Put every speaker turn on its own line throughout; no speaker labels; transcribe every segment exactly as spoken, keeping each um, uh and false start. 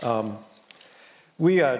Um, we, uh,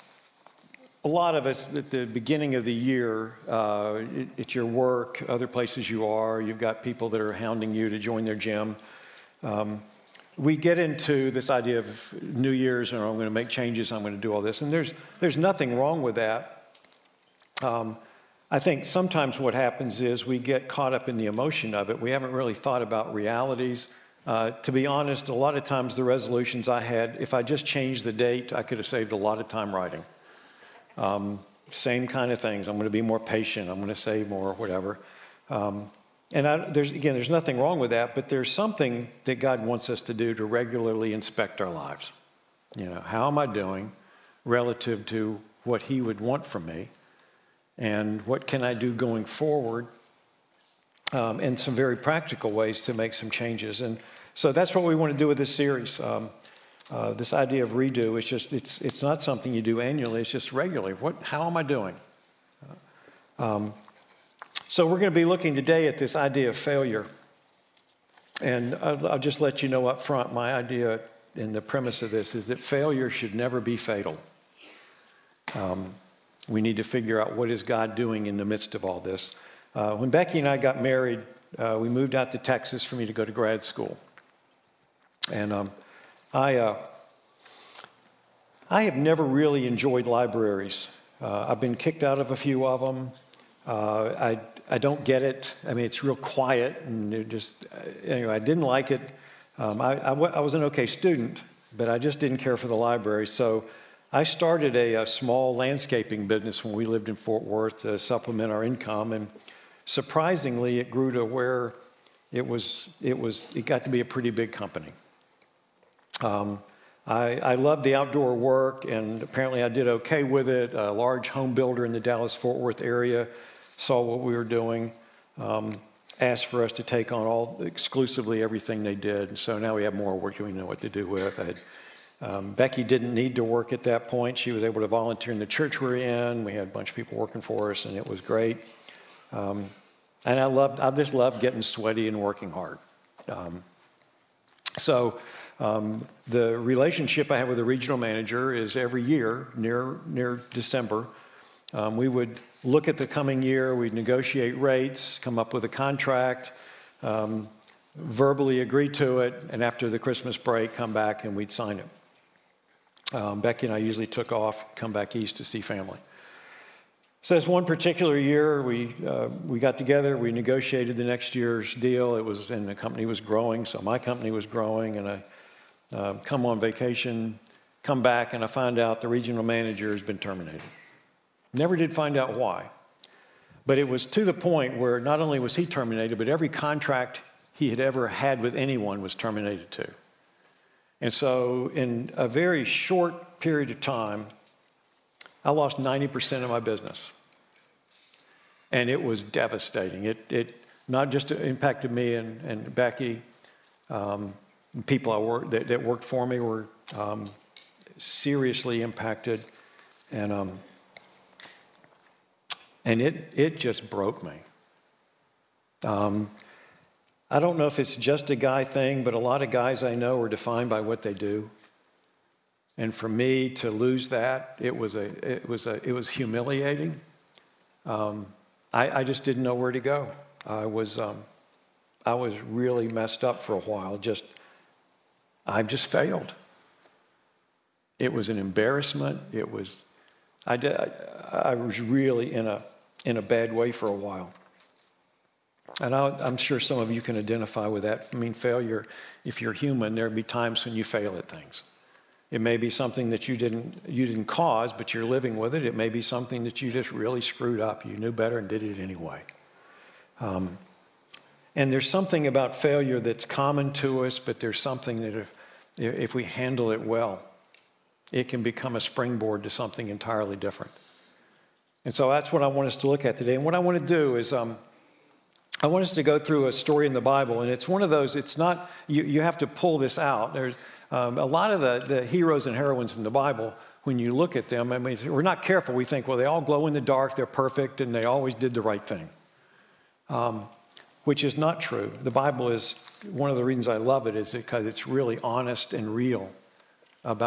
a lot of us at the beginning of the year, uh, it, it's your work, other places you are, you've got people that are hounding you to join their gym. Um, we get into this idea of New Year's, and I'm going to make changes, I'm going to do all this, and there's, there's nothing wrong with that. Um, I think sometimes what happens is we get caught up in the emotion of it. We haven't really thought about realities. Uh, to be honest, a lot of times the resolutions I had, if I just changed the date, I could have saved a lot of time writing. Um, same kind of things. I'm going to be more patient. I'm going to save more, whatever. Um, and I, there's, again, there's nothing wrong with that, but there's something that God wants us to do to regularly inspect our lives. You know, how am I doing relative to what He would want from me? And what can I do going forward? Um, and some very practical ways to make some changes. And so that's what we want to do with this series. Um, uh, this idea of redo is just, it's it's not something you do annually, it's just regularly. What, how am I doing? Um, so we're going to be looking today at this idea of failure. And I'll, I'll just let you know up front, my idea and the premise of this is that failure should never be fatal. Um, we need to figure out what is God doing in the midst of all this. Uh, when Becky and I got married, uh, we moved out to Texas for me to go to grad school. And um, I, uh, I have never really enjoyed libraries. Uh, I've been kicked out of a few of them. Uh, I, I don't get it. I mean, it's real quiet, and it just, anyway, I didn't like it. Um, I, I, w- I was an okay student, but I just didn't care for the library. So I started a, a small landscaping business when we lived in Fort Worth to supplement our income, and surprisingly, it grew to where it was, it was, it got to be a pretty big company. Um, I, I loved the outdoor work, and apparently I did okay with it. A large home builder in the Dallas-Fort Worth area saw what we were doing, um, asked for us to take on all, exclusively everything they did. And so now we have more work we know what to do with. I had, um, Becky didn't need to work at that point. She was able to volunteer in the church we're in. We had a bunch of people working for us, and it was great. Um, and I loved, I just loved getting sweaty and working hard. Um, so um, the relationship I have with the regional manager is every year, near near December, um, we would look at the coming year, we'd negotiate rates, come up with a contract, um, verbally agree to it, and after the Christmas break, come back and we'd sign it. Um, Becky and I usually took off, come back east to see family. So this one particular year, we uh, we got together, we negotiated the next year's deal. It was, and the company was growing, so my company was growing, and I uh, come on vacation, come back, and I find out the regional manager has been terminated. Never did find out why, but it was to the point where not only was he terminated, but every contract he had ever had with anyone was terminated too. And so in a very short period of time, I lost ninety percent of my business. And it was devastating. It, it not just impacted me and, and Becky, um, people I work, that, that worked for me were um, seriously impacted. And, um, and it, it just broke me. Um, I don't know if it's just a guy thing, but a lot of guys I know are defined by what they do. And for me to lose that, it was a, it was a, it was humiliating. Um, I, I just didn't know where to go. I was, um, I was really messed up for a while. Just, I just failed. It was an embarrassment. It was, I did, I, I was really in a, in a bad way for a while. And I, I'm sure some of you can identify with that. I mean, failure, if you're human, there'll be times when you fail at things. It may be something that you didn't you didn't cause, but you're living with it. It may be something that you just really screwed up. You knew better and did it anyway. Um, and there's something about failure that's common to us, but there's something that if, if we handle it well, it can become a springboard to something entirely different. And so that's what I want us to look at today. And what I want to do is um, I want us to go through a story in the Bible. And it's one of those, it's not, you, you have to pull this out. There's Um, a lot of the, the heroes and heroines in the Bible, when you look at them, I mean, we're not careful. We think, well, they all glow in the dark, they're perfect, and they always did the right thing, um, which is not true. The Bible is, one of the reasons I love it is because it's really honest and real about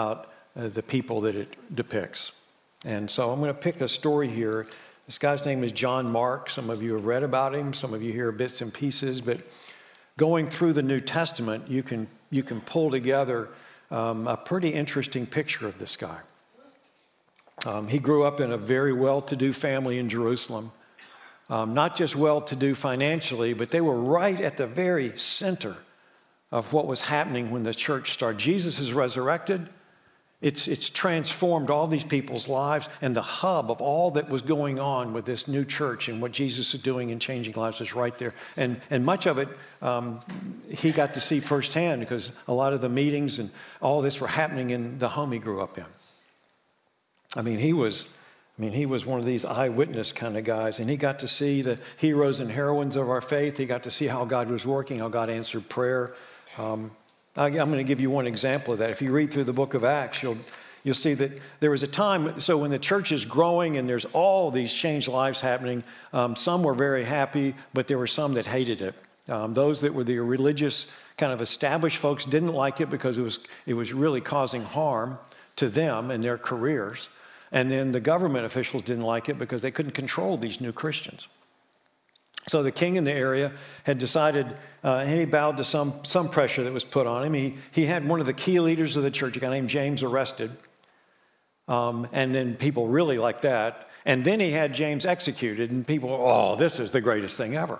uh, the people that it depicts. And so I'm going to pick a story here. This guy's name is John Mark. Some of you have read about him. Some of you hear bits and pieces. But going through the New Testament, you can, you can pull together um, a pretty interesting picture of this guy. Um, he grew up in a very well-to-do family in Jerusalem. Um, not just well-to-do financially, but they were right at the very center of what was happening when the church started. Jesus is resurrected. It's, it's transformed all these people's lives, and the hub of all that was going on with this new church and what Jesus is doing and changing lives is right there. And, and much of it um, he got to see firsthand, because a lot of the meetings and all this were happening in the home he grew up in. I mean, he was... I mean, he was one of these eyewitness kind of guys, and he got to see the heroes and heroines of our faith. He got to see how God was working, how God answered prayer. Um, I, I'm going to give you one example of that. If you read through the book of Acts, you'll, you'll see that there was a time, so when the church is growing and there's all these changed lives happening, um, some were very happy, but there were some that hated it. Um, those that were the religious kind of established folks didn't like it because it was, it was really causing harm to them and their careers. And then the government officials didn't like it because they couldn't control these new Christians. So the king in the area had decided, uh, and he bowed to some, some pressure that was put on him. He, he had one of the key leaders of the church, a guy named James, arrested. Um, and then people really liked that. And then he had James executed, and people, oh, this is the greatest thing ever.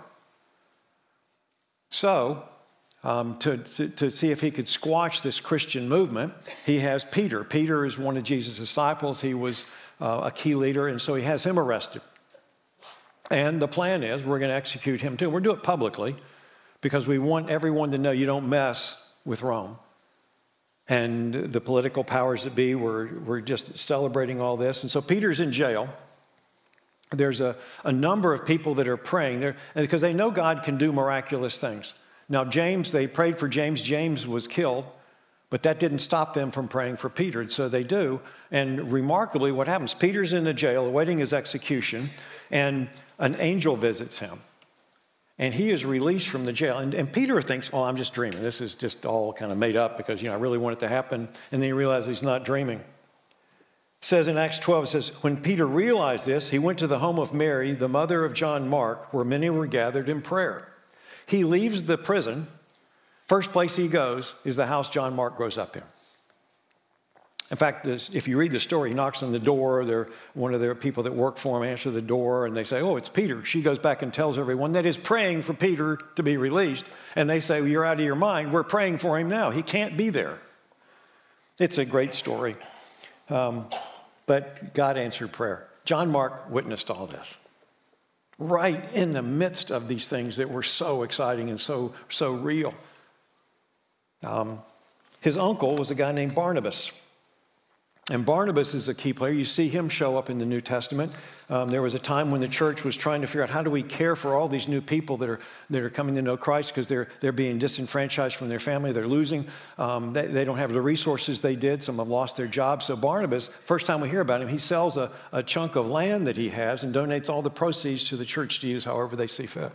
So Um, to, to, to see if he could squash this Christian movement, he has Peter. Peter is one of Jesus' disciples. He was uh, a key leader, and so he has him arrested. And the plan is we're going to execute him too. We'll do it publicly because we want everyone to know you don't mess with Rome. And the political powers that be were, were just celebrating all this. And so Peter's in jail. There's a, a number of people that are praying there because they know God can do miraculous things. Now, James, they prayed for James. James was killed, but that didn't stop them from praying for Peter, and so they do. And remarkably, what happens? Peter's in the jail awaiting his execution, and an angel visits him. And he is released from the jail. And, and Peter thinks, oh, I'm just dreaming. This is just all kind of made up because, you know, I really want it to happen. And then he realizes he's not dreaming. It says in Acts twelve, it says, when Peter realized this, he went to the home of Mary, the mother of John Mark, where many were gathered in prayer. He leaves the prison. First place he goes is the house John Mark grows up in. In fact, this, if you read the story, he knocks on the door. They're, one of their people that work for him answer the door, and they say, oh, it's Peter. She goes back and tells everyone that is praying for Peter to be released. And they say, well, you're out of your mind. We're praying for him now. He can't be there. It's a great story. Um, but God answered prayer. John Mark witnessed all this. Right in the midst of these things that were so exciting and so, so real. Um, his uncle was a guy named Barnabas. And Barnabas is a key player. You see him show up in the New Testament. Um, there was a time when the church was trying to figure out how do we care for all these new people that are that are coming to know Christ because they're they're being disenfranchised from their family. They're losing. Um, they, they don't have the resources they did. Some have lost their jobs. So Barnabas, first time we hear about him, he sells a, a chunk of land that he has and donates all the proceeds to the church to use however they see fit.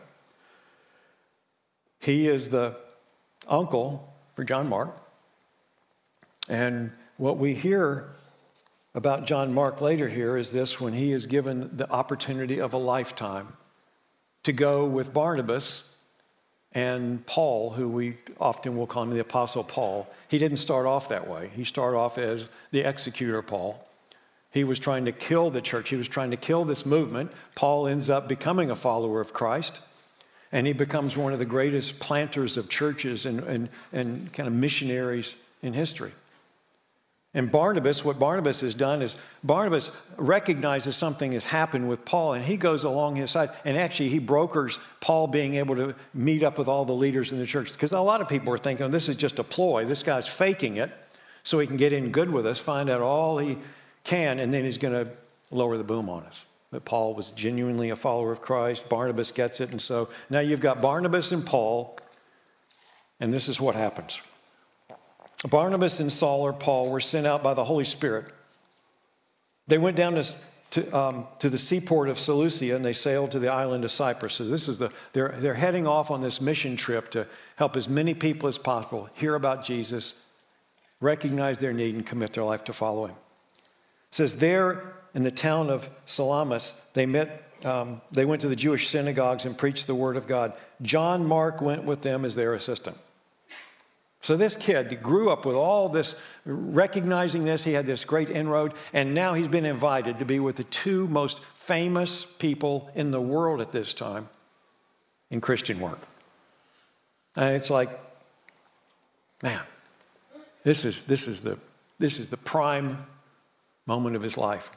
He is the uncle for John Mark. And what we hear about John Mark later here is this: when he is given the opportunity of a lifetime to go with Barnabas and Paul, who we often will call him the Apostle Paul. He didn't start off that way. He started off as the executor Paul. He was trying to kill the church. He was trying to kill this movement. Paul ends up becoming a follower of Christ, and he becomes one of the greatest planters of churches and, and, and kind of missionaries in history. And Barnabas, what Barnabas has done is Barnabas recognizes something has happened with Paul, and he goes along his side. And actually, he brokers Paul being able to meet up with all the leaders in the church. Because a lot of people are thinking, oh, this is just a ploy. This guy's faking it so he can get in good with us, find out all he can, and then he's going to lower the boom on us. But Paul was genuinely a follower of Christ. Barnabas gets it. And so now you've got Barnabas and Paul, and this is what happens. Barnabas and Saul or Paul were sent out by the Holy Spirit. They went down to, to, um, to the seaport of Seleucia, and they sailed to the island of Cyprus. So this is the they're, they're heading off on this mission trip to help as many people as possible hear about Jesus recognize their need, and commit their life to follow him. It says there in the town of Salamis, they met, um, they went to the Jewish synagogues and preached the word of God. John Mark went with them as their assistant. So this kid grew up with all this, recognizing this. He had this great inroad, and now he's been invited to be with the two most famous people in the world at this time in Christian work. And it's like, man, this is, this is the, this is the prime moment of his life.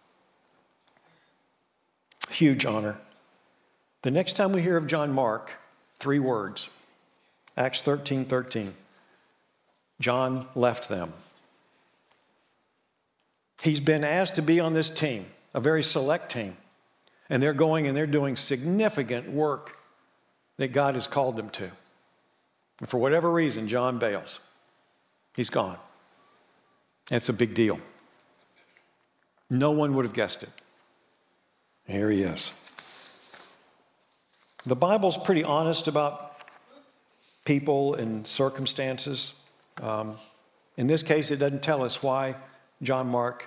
Huge honor. The next time we hear of John Mark, three words, Acts thirteen thirteen. John left them. He's been asked to be on this team, a very select team, and they're going and they're doing significant work that God has called them to. And for whatever reason, John bails. He's gone. It's a big deal. No one would have guessed it. Here he is. The Bible's pretty honest about people and circumstances. Um, in this case, it doesn't tell us why John Mark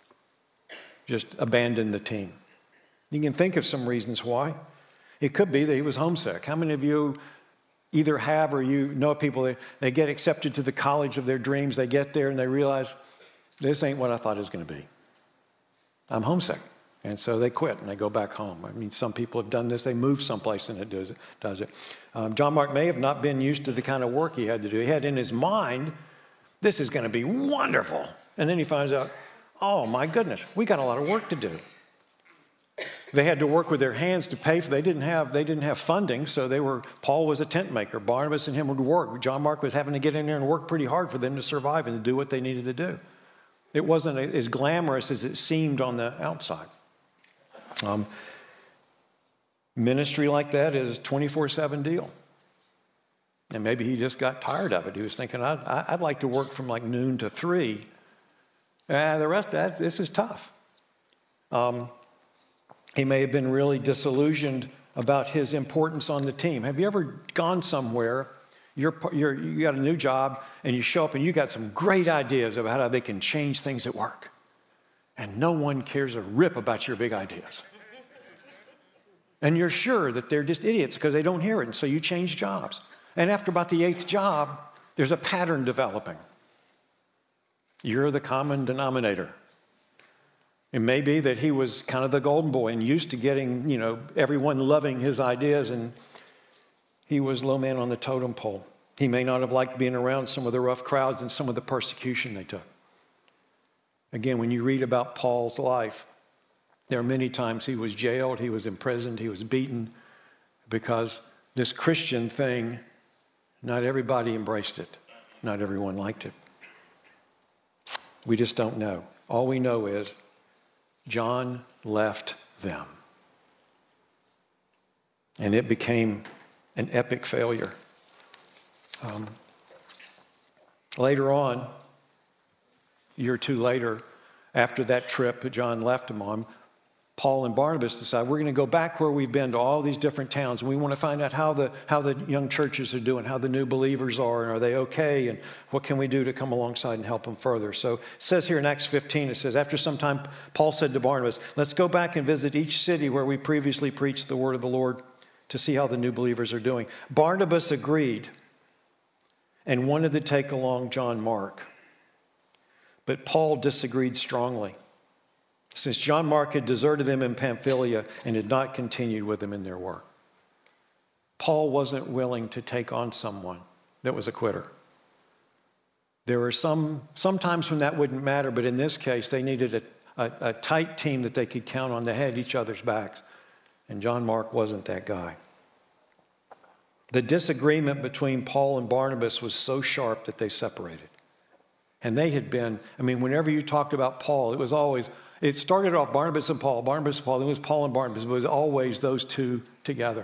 just abandoned the team. You can think of some reasons why. It could be that he was homesick. How many of you either have or you know people, they, they get accepted to the college of their dreams, they get there and they realize, this ain't what I thought it was going to be. I'm homesick. And so they quit and they go back home. I mean, some people have done this. They move someplace and it does it. Does it. Um, John Mark may have not been used to the kind of work he had to do. He had in his mind, this is going to be wonderful. And then he finds out, oh my goodness, we got a lot of work to do. They had to work with their hands to pay for. They didn't have. They didn't have funding, so they were. Paul was a tent maker. Barnabas and him would work. John Mark was having to get in there and work pretty hard for them to survive and to do what they needed to do. It wasn't as glamorous as it seemed on the outside. Um, ministry like that is a twenty-four seven deal. And maybe he just got tired of it. He was thinking, I'd, I'd like to work from like noon to three. Uh, the rest of that, this is tough. Um, he may have been really disillusioned about his importance on the team. Have you ever gone somewhere, you're, you're, you got a new job, and you show up and you got some great ideas about how they can change things at work. And no one cares a rip about your big ideas. And you're sure that they're just idiots because they don't hear it, and so you change jobs. And after about the eighth job, there's a pattern developing. You're the common denominator. It may be that he was kind of the golden boy and used to getting, you know, everyone loving his ideas, and he was low man on the totem pole. He may not have liked being around some of the rough crowds and some of the persecution they took. Again, when you read about Paul's life, there are many times he was jailed, he was imprisoned, he was beaten, because this Christian thing, not everybody embraced it. Not everyone liked it. We just don't know. All we know is John left them. And it became an epic failure. Um, later on, a year or two later, after that trip that John left them on, Paul and Barnabas decide we're going to go back where we've been to all these different towns, and we want to find out how the how the young churches are doing, how the new believers are, and are they okay, and what can we do to come alongside and help them further. So it says here in Acts fifteen, it says, after some time, Paul said to Barnabas, let's go back and visit each city where we previously preached the word of the Lord to see how the new believers are doing. Barnabas agreed and wanted to take along John Mark. But Paul disagreed strongly, since John Mark had deserted them in Pamphylia and had not continued with them in their work. Paul wasn't willing to take on someone that was a quitter. There were some, sometimes when that wouldn't matter, but in this case, they needed a, a, a tight team that they could count on. They had each other's backs, and John Mark wasn't that guy. The disagreement between Paul and Barnabas was so sharp that they separated. And they had been, I mean, whenever you talked about Paul, it was always, it started off Barnabas and Paul, Barnabas and Paul, then it was Paul and Barnabas. It was always those two together.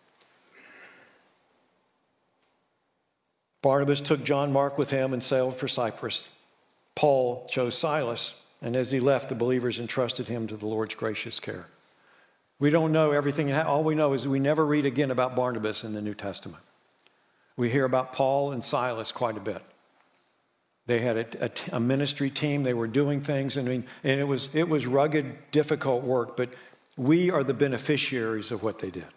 Barnabas took John Mark with him and sailed for Cyprus. Paul chose Silas, and as he left, the believers entrusted him to the Lord's gracious care. We don't know everything. All we know is we never read again about Barnabas in the New Testament. We hear about Paul and Silas quite a bit. They had a, a, a ministry team. They were doing things. I mean, and it was, it was rugged, difficult work, but we are the beneficiaries of what they did.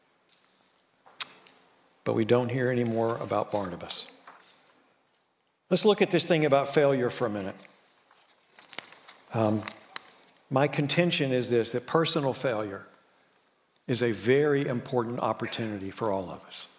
But we don't hear any more about Barnabas. Let's look at this thing about failure for a minute. Um, my contention is this, that personal failure is a very important opportunity for all of us.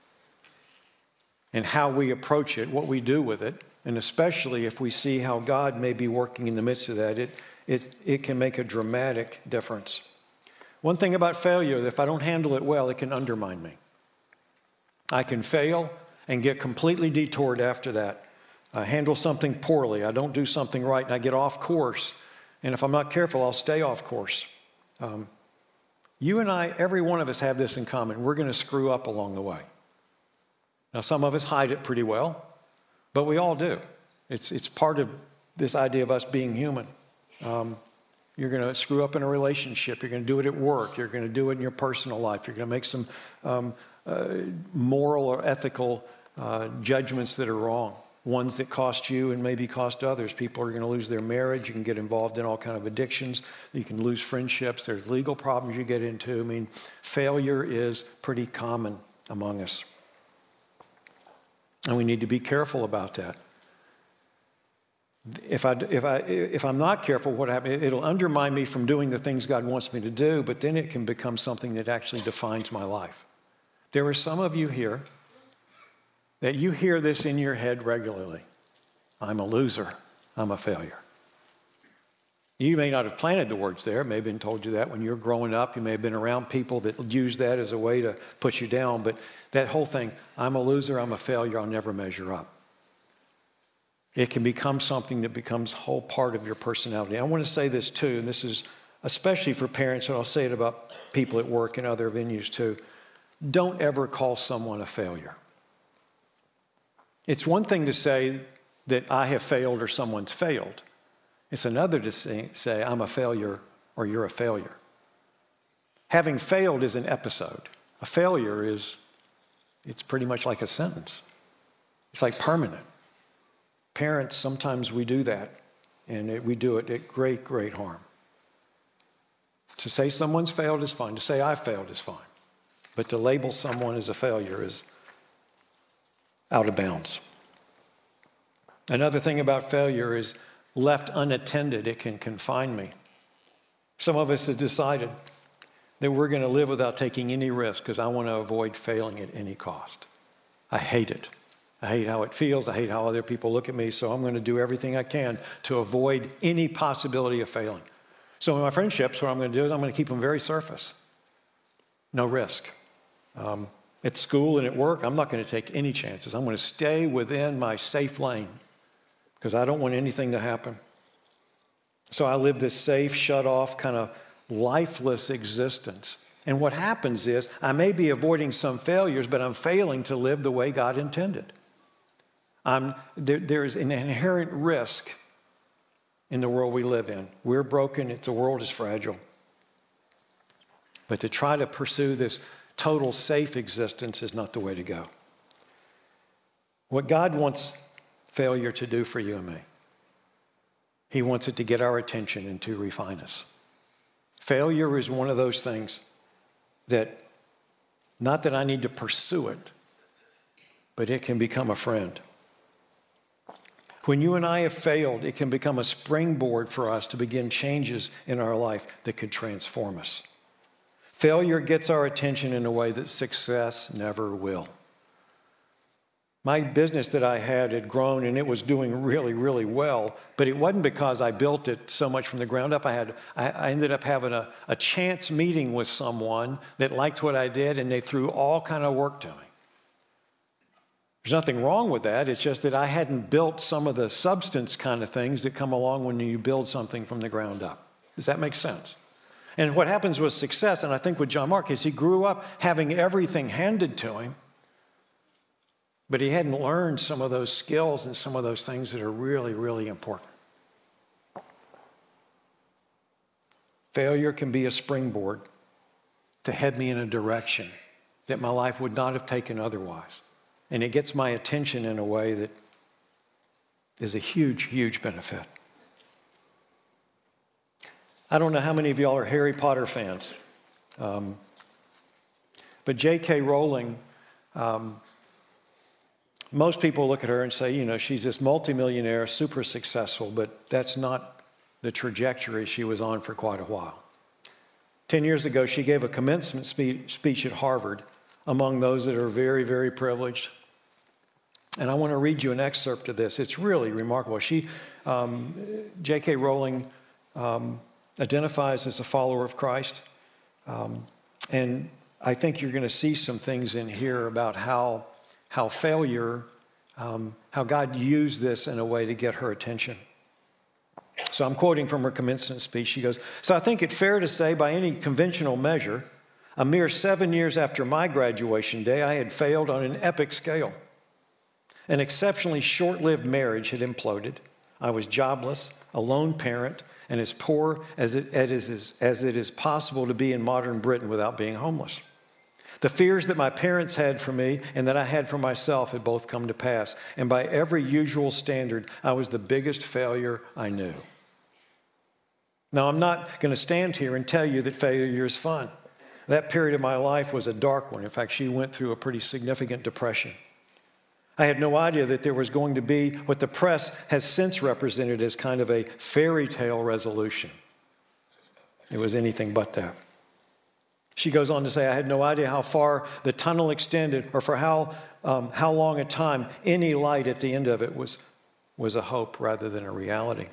And how we approach it, what we do with it, and especially if we see how God may be working in the midst of that, it, it, it can make a dramatic difference. One thing about failure, that if I don't handle it well, it can undermine me. I can fail and get completely detoured after that. I handle something poorly. I don't do something right, and I get off course. And if I'm not careful, I'll stay off course. Um, you and I, every one of us have this in common. We're going to screw up along the way. Now, some of us hide it pretty well, but we all do. It's, it's part of this idea of us being human. Um, you're going to screw up in a relationship. You're going to do it at work. You're going to do it in your personal life. You're going to make some um, uh, moral or ethical uh, judgments that are wrong, ones that cost you and maybe cost others. People are going to lose their marriage. You can get involved in all kinds of addictions. You can lose friendships. There's legal problems you get into. I mean, failure is pretty common among us. And we need to be careful about that. If, I, if, I, if I'm not careful, what happens? It'll undermine me from doing the things God wants me to do, but then it can become something that actually defines my life. There are some of you here that you hear this in your head regularly. I'm a loser. I'm a failure. You may not have planted the words there. It may have been told you that when you were growing up. You may have been around people that use that as a way to put you down. But that whole thing, I'm a loser, I'm a failure, I'll never measure up. It can become something that becomes a whole part of your personality. I want to say this too, and this is especially for parents, and I'll say it about people at work and other venues too. Don't ever call someone a failure. It's one thing to say that I have failed or someone's failed. It's another to say, say, I'm a failure or you're a failure. Having failed is an episode. A failure is, it's pretty much like a sentence. It's like permanent. Parents, sometimes we do that, and it, we do it at great, great harm. To say someone's failed is fine. To say I failed is fine. But to label someone as a failure is out of bounds. Another thing about failure is left unattended, it can confine me. Some of us have decided that we're going to live without taking any risk because I want to avoid failing at any cost. I hate it. I hate how it feels. I hate how other people look at me, so I'm going to do everything I can to avoid any possibility of failing. So in my friendships, what I'm going to do is I'm going to keep them very surface. No risk. Um, at school and at work, I'm not going to take any chances. I'm going to stay within my safe lane because I don't want anything to happen. So I live this safe, shut off, kind of lifeless existence. And what happens is I may be avoiding some failures, but I'm failing to live the way God intended. I'm, there, there's an inherent risk in the world we live in. We're broken. It's, the world is fragile. But to try to pursue this total safe existence is not the way to go. What God wants failure to do for you and me, He wants it to get our attention and to refine us. Failure is one of those things that, not that I need to pursue it, but it can become a friend. When you and I have failed, it can become a springboard for us to begin changes in our life that could transform us. Failure gets our attention in a way that success never will. My business that I had had grown, and it was doing really, really well, but it wasn't because I built it so much from the ground up. I had, I, I ended up having a, a chance meeting with someone that liked what I did, and they threw all kind of work to me. There's nothing wrong with that. It's just that I hadn't built some of the substance kind of things that come along when you build something from the ground up. Does that make sense? And what happens with success, and I think with John Mark, is he grew up having everything handed to him, but he hadn't learned some of those skills and some of those things that are really, really important. Failure can be a springboard to head me in a direction that my life would not have taken otherwise. And it gets my attention in a way that is a huge, huge benefit. I don't know how many of y'all are Harry Potter fans, um, but J K Rowling, um, most people look at her and say, you know, she's this multimillionaire, super successful, but that's not the trajectory she was on for quite a while. Ten years ago, she gave a commencement spe- speech at Harvard among those that are very, very privileged. And I want to read you an excerpt of this. It's really remarkable. She, um, J K Rowling, um, identifies as a follower of Christ. Um, and I think you're going to see some things in here about how, how failure, um, how God used this in a way to get her attention. So I'm quoting from her commencement speech. She goes, "So I think it fair to say by any conventional measure, a mere seven years after my graduation day, I had failed on an epic scale. An exceptionally short-lived marriage had imploded. I was jobless, a lone parent, and as poor as it, as, as it is possible to be in modern Britain without being homeless. The fears that my parents had for me and that I had for myself had both come to pass. And by every usual standard, I was the biggest failure I knew." Now, I'm not going to stand here and tell you that failure is fun. That period of my life was a dark one. In fact, she went through a pretty significant depression. I had no idea that there was going to be what the press has since represented as kind of a fairy tale resolution. It was anything but that. She goes on to say, "I had no idea how far the tunnel extended or for how, um, how long a time any light at the end of it was, was a hope rather than a reality."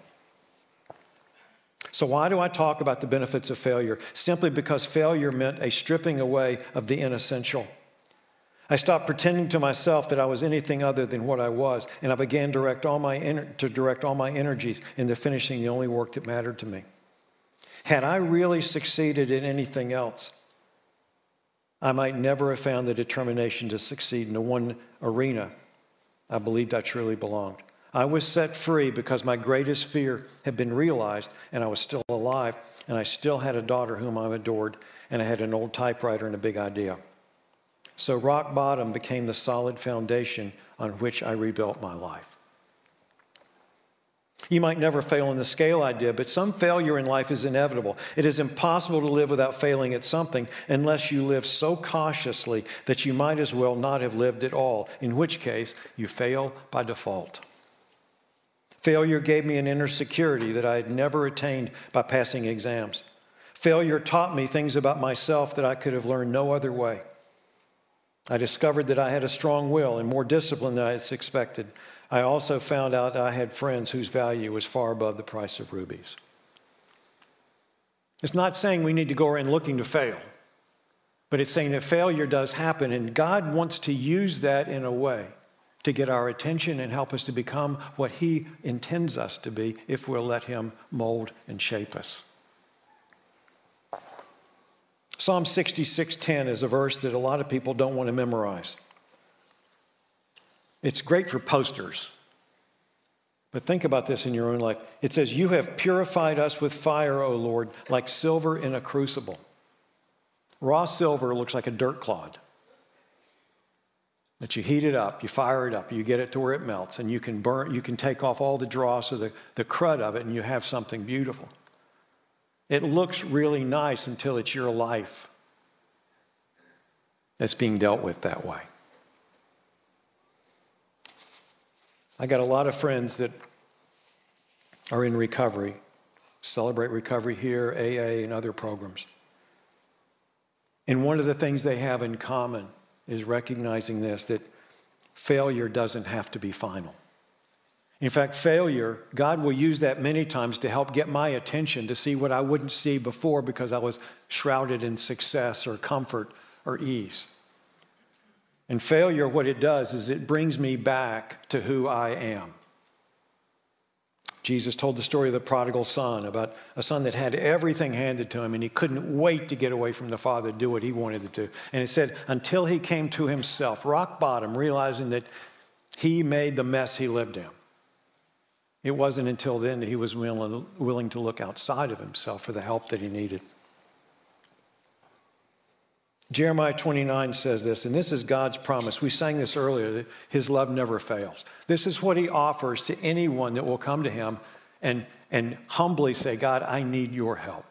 So why do I talk about the benefits of failure? Simply because failure meant a stripping away of the inessential. I stopped pretending to myself that I was anything other than what I was, and I began direct all my ener- to direct all my energies into finishing the only work that mattered to me. Had I really succeeded in anything else, I might never have found the determination to succeed in the one arena I believed I truly belonged. I was set free because my greatest fear had been realized, and I was still alive, and I still had a daughter whom I adored, and I had an old typewriter and a big idea. So rock bottom became the solid foundation on which I rebuilt my life. You might never fail in the scale I did, but some failure in life is inevitable. It is impossible to live without failing at something unless you live so cautiously that you might as well not have lived at all, in which case you fail by default. Failure gave me an inner security that I had never attained by passing exams. Failure taught me things about myself that I could have learned no other way. I discovered that I had a strong will and more discipline than I had expected. I also found out I had friends whose value was far above the price of rubies. It's not saying we need to go around looking to fail, but it's saying that failure does happen, and God wants to use that in a way to get our attention and help us to become what He intends us to be if we'll let Him mold and shape us. Psalm sixty-six ten is a verse that a lot of people don't want to memorize. It's great for posters. But think about this in your own life. It says, "You have purified us with fire, O Lord, like silver in a crucible." Raw silver looks like a dirt clod. That you heat it up, you fire it up, you get it to where it melts, and you can burn, you can take off all the dross or the, the crud of it, and you have something beautiful. It looks really nice until it's your life that's being dealt with that way. I got a lot of friends that are in recovery, Celebrate Recovery here, A A, and other programs. And one of the things they have in common is recognizing this, that failure doesn't have to be final. In fact, failure, God will use that many times to help get my attention to see what I wouldn't see before because I was shrouded in success or comfort or ease. And failure, what it does is it brings me back to who I am. Jesus told the story of the prodigal son, about a son that had everything handed to him and he couldn't wait to get away from the father to do what he wanted to do. And it said, until he came to himself, rock bottom, realizing that he made the mess he lived in. It wasn't until then that he was willing, willing to look outside of himself for the help that he needed. Jeremiah twenty-nine says this, and this is God's promise. We sang this earlier, that his love never fails. This is what he offers to anyone that will come to him and, and humbly say, God, I need your help.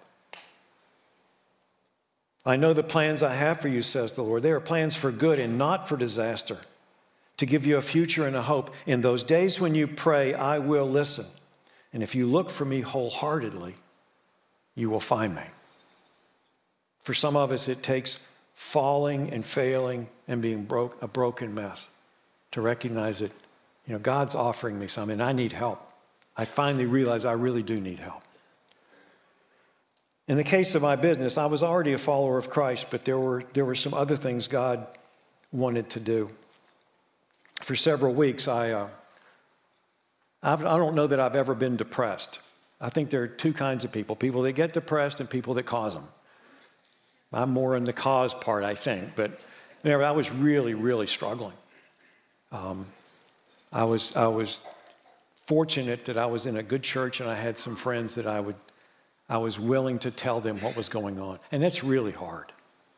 I know the plans I have for you, says the Lord. They are plans for good and not for disaster, to give you a future and a hope. In those days when you pray, I will listen. And if you look for me wholeheartedly, you will find me. For some of us, it takes falling and failing and being broke, a broken mess to recognize that, you know, God's offering me something and I need help. I finally realize I really do need help. In the case of my business, I was already a follower of Christ, but there were, there were some other things God wanted to do. For several weeks, I, uh, I've, I don't know that I've ever been depressed. I think there are two kinds of people, people that get depressed and people that cause them. I'm more in the cause part, I think, but you know, I was really, really struggling. Um, I was, I was fortunate that I was in a good church and I had some friends that I would, I was willing to tell them what was going on, and that's really hard.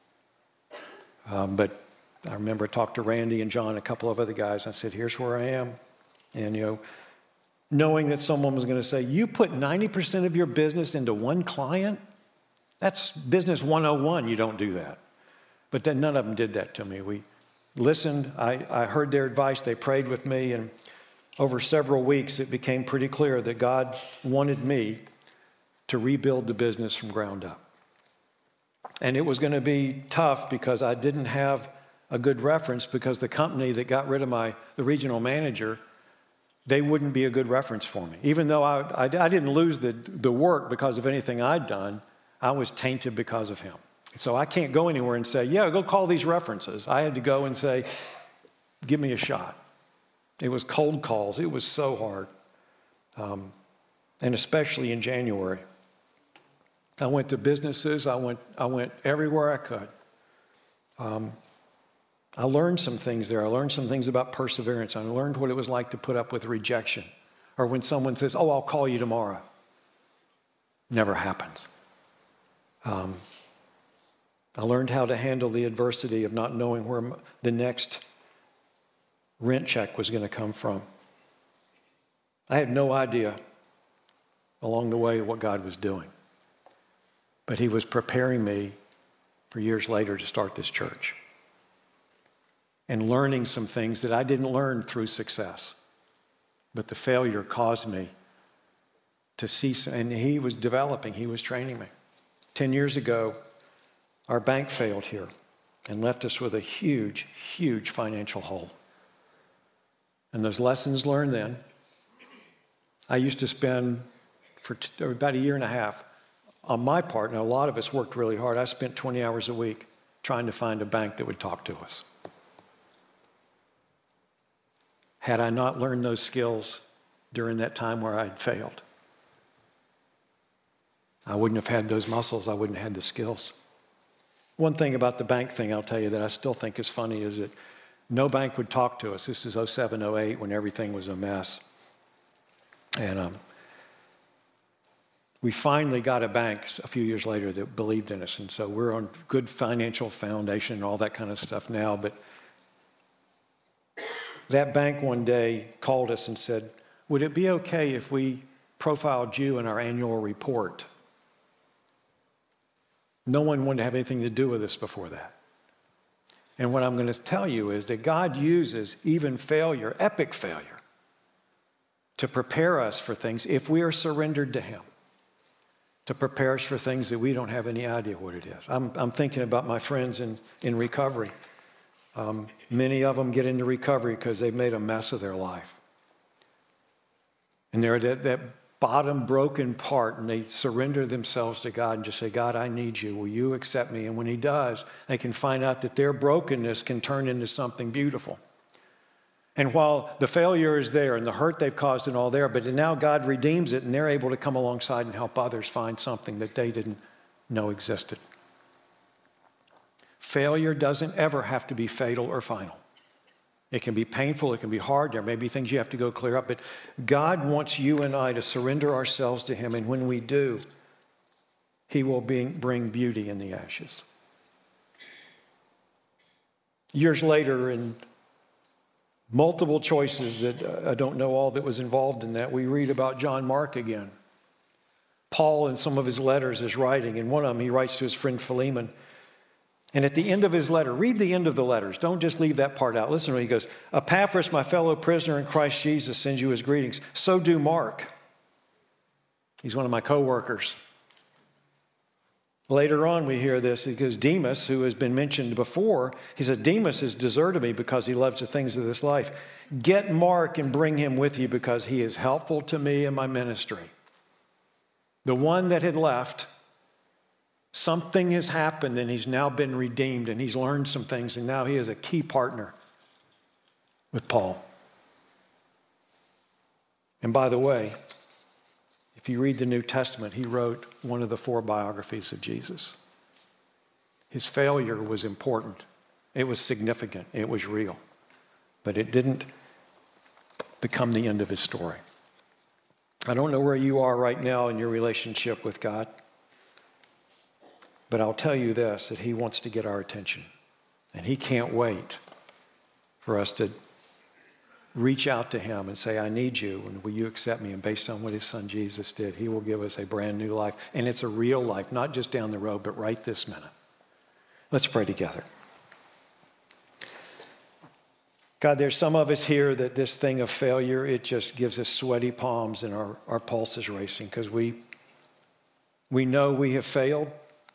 Um, but I remember I talked to Randy and John, a couple of other guys. I said, "Here's where I am," and you know, knowing that someone was going to say, "You put ninety percent of your business into one client." That's business one oh one, you don't do that. But then none of them did that to me. We listened, I, I heard their advice, they prayed with me, and over several weeks it became pretty clear that God wanted me to rebuild the business from ground up. And it was going to be tough because I didn't have a good reference, because the company that got rid of my, the regional manager, they wouldn't be a good reference for me. Even though I, I, I didn't lose the, the work because of anything I'd done, I was tainted because of him. So I can't go anywhere and say, yeah, go call these references. I had to go and say, give me a shot. It was cold calls. It was so hard. Um, and especially in January. I went to businesses. I went, I went everywhere I could. Um, I learned some things there. I learned some things about perseverance. I learned what it was like to put up with rejection. Or when someone says, oh, I'll call you tomorrow. Never happens. Um, I learned how to handle the adversity of not knowing where the next rent check was going to come from. I had no idea along the way what God was doing. But he was preparing me for years later to start this church. And learning some things that I didn't learn through success. But the failure caused me to see, some, and he was developing, he was training me. Ten years ago, our bank failed here and left us with a huge, huge financial hole. And those lessons learned then, I used to spend for t- about a year and a half on my part, and a lot of us worked really hard. I spent twenty hours a week trying to find a bank that would talk to us. Had I not learned those skills during that time where I'd failed, I wouldn't have had those muscles. I wouldn't have had the skills. One thing about the bank thing I'll tell you that I still think is funny is that no bank would talk to us. This is oh seven, oh eight when everything was a mess. And um, we finally got a bank a few years later that believed in us. And so we're on good financial foundation and all that kind of stuff now. But that bank one day called us and said, would it be okay if we profiled you in our annual report? No one wanted to have anything to do with us before that. And what I'm going to tell you is that God uses even failure, epic failure, to prepare us for things if we are surrendered to him, to prepare us for things that we don't have any idea what it is. I'm, I'm thinking about my friends in, in recovery. Um, many of them get into recovery because they've made a mess of their life. And they're at that, that bottom broken part, and they surrender themselves to God and just say, God, I need you. Will you accept me? And when he does, they can find out that their brokenness can turn into something beautiful. And while the failure is there and the hurt they've caused and all there, but now God redeems it and they're able to come alongside and help others find something that they didn't know existed. Failure doesn't ever have to be fatal or final. It can be painful, it can be hard, there may be things you have to go clear up, but God wants you and I to surrender ourselves to him, and when we do, he will bring beauty in the ashes. Years later, in multiple choices that uh, I don't know all that was involved in that, we read about John Mark again. Paul, in some of his letters, is writing, and one of them he writes to his friend Philemon. And at the end of his letter, read the end of the letters. Don't just leave that part out. Listen to what he goes. Epaphras, my fellow prisoner in Christ Jesus, sends you his greetings. So do Mark. He's one of my co-workers. Later on, we hear this. He goes, Demas, who has been mentioned before, he said, Demas has deserted me because he loves the things of this life. Get Mark and bring him with you because he is helpful to me in my ministry. The one that had left, something has happened and he's now been redeemed and he's learned some things and now he is a key partner with Paul. And by the way, if you read the New Testament, he wrote one of the four biographies of Jesus. His failure was important. It was significant. It was real. But it didn't become the end of his story. I don't know where you are right now in your relationship with God, but I'll tell you this, that he wants to get our attention. And he can't wait for us to reach out to him and say, I need you, and will you accept me? And based on what his son Jesus did, he will give us a brand new life. And it's a real life, not just down the road, but right this minute. Let's pray together. God, there's some of us here that this thing of failure, it just gives us sweaty palms and our, our pulse is racing because we, we know we have failed.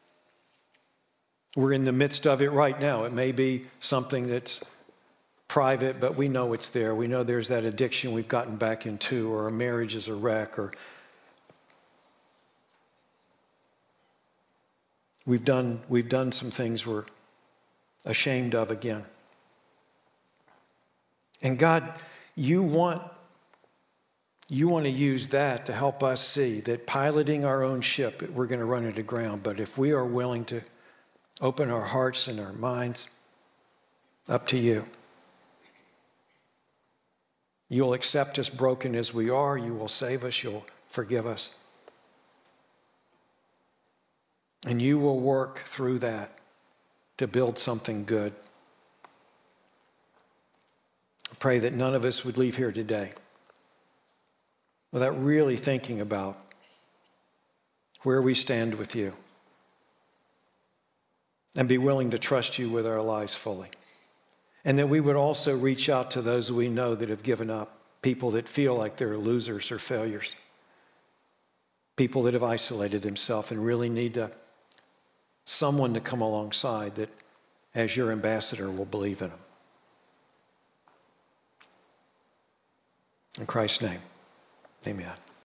We're in the midst of it right now. It may be something that's private, but we know it's there. We know there's that addiction we've gotten back into, or a marriage is a wreck, or we've done, we've done some things we're ashamed of again. And God, you want, you want to use that to help us see that piloting our own ship, we're going to run it aground. But if we are willing to open our hearts and our minds up to you, you'll accept us broken as we are. You will save us. You'll forgive us. And you will work through that to build something good. I pray that none of us would leave here today without really thinking about where we stand with you and be willing to trust you with our lives fully. And that we would also reach out to those we know that have given up, people that feel like they're losers or failures, people that have isolated themselves and really need to, someone to come alongside that, as your ambassador, will believe in them. In Christ's name, amen.